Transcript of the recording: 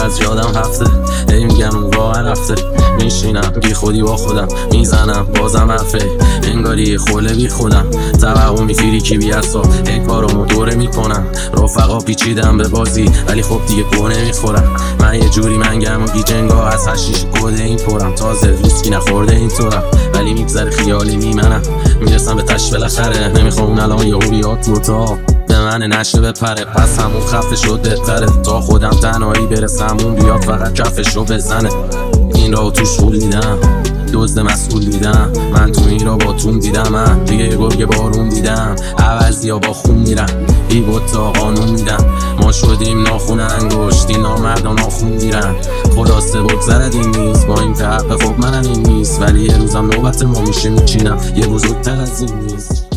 از یادم هفته هی میگم اون واقعا رفته. میشینم بی خودی با خودم میزنم بازم حرفه، انگاری خوله بی خودم توقع میفیری کی بی اصلا. این کارامو دوره میکنم رفقا پیچیدم به بازی ولی خب دیگه گوه نمیخورم. من یه جوری منگم و گیجنگا از هشیش گوده این پرم، تازه ویسکی نخورده اینطورم ولی میگذره خیالی میمنم میرسم به تش بالاخره. نمیخوام اون الان یهو بیاد تو اتاق به من نشه بپره، پس همون خفه شد بهتره تا خودم تنهایی برسم اون بیاد فقط کفشو بزنه. این راو توش خول دیدم دزد مسئول دیدم، من تو این را با تون دیدم، من دیگه یه گرگ بارون دیدم، عوضی ها با خون میرم بی تا قانون میدم. ما شدیم ناخون انگشت این نامردان ناخون دیرن، خلاصه بگذرد این نیست با این که حق خب منم این نیست، ولی یه روزم نوبت ما میشه میچینم یه بزرگتر از این نیست.